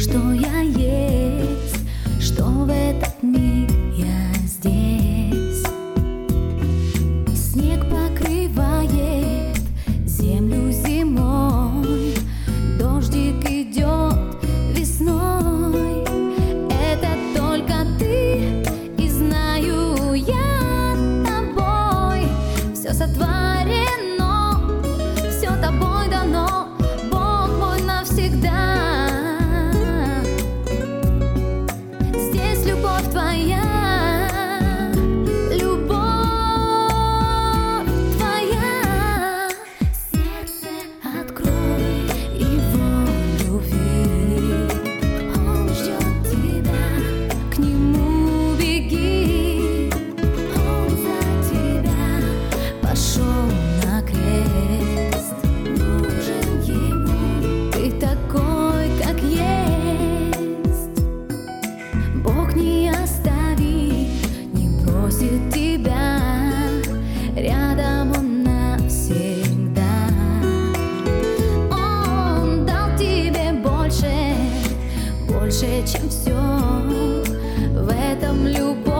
что я есть, что в этот миг я здесь. Снег покрывает землю зимой, дождик идет весной. Это только ты, и знаю я тобой. Все сотворено, все тобой дано, Бог мой навсегда. Здесь любовь твоя, любовь твоя. Сердце открой его любви, он ждет тебя, к нему беги. Он за тебя пошел на крест, нужен ему ты такой, как есть. Бог не оставит, не бросит тебя, рядом он навсегда. Он дал тебе больше, больше, чем все, в этом любовь.